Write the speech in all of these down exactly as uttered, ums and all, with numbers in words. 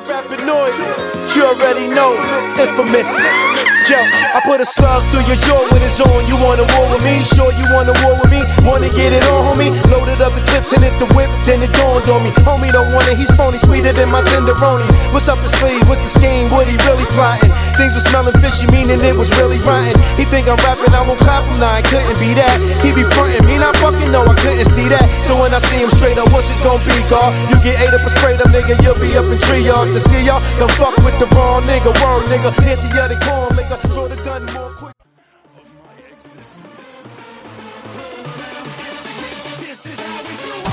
Rapid noise, you already know, infamous. Yo, I put a slug through your jaw when it's on. You wanna war with me? Sure you wanna war with me? Wanna get it on, homie? Loaded up the clip, and hit the whip, then it dawned on me. Homie don't want it, he's phony, sweeter than my tenderoni. What's up his sleeve? With the scheme? What he really plotting? Things was smelling fishy, meaning it was really rotten. He think I'm rapping, I won't clap him, nah, it couldn't be that. He be frontin', me not fucking know, I couldn't see that. So when I see him straight up, what's it gon' be, God? You get ate up and sprayed up, nigga, you'll be up in triage. To see y'all, don't fuck with the wrong nigga. Word, nigga, Nancy, yeah, they call him, nigga. Throw the gun more quick. This is how we do it.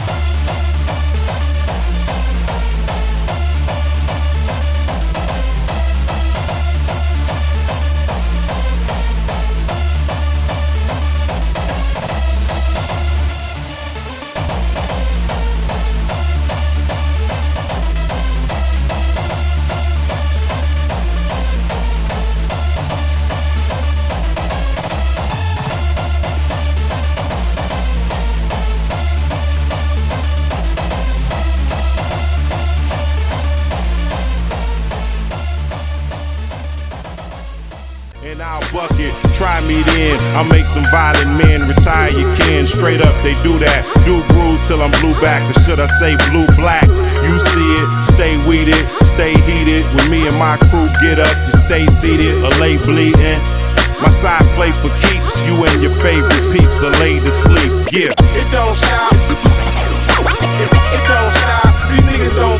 And I'll bucket, try me then. I'll make some violent men retire your kin. Straight up, they do that. Do grooves till I'm blue back, or should I say blue black? You see it, stay weeded, stay heated. When me and my crew get up, you stay seated or lay bleeding. My side play for keeps, you and your favorite peeps are laid to sleep. Yeah. It don't stop. It, it don't stop. These niggas don't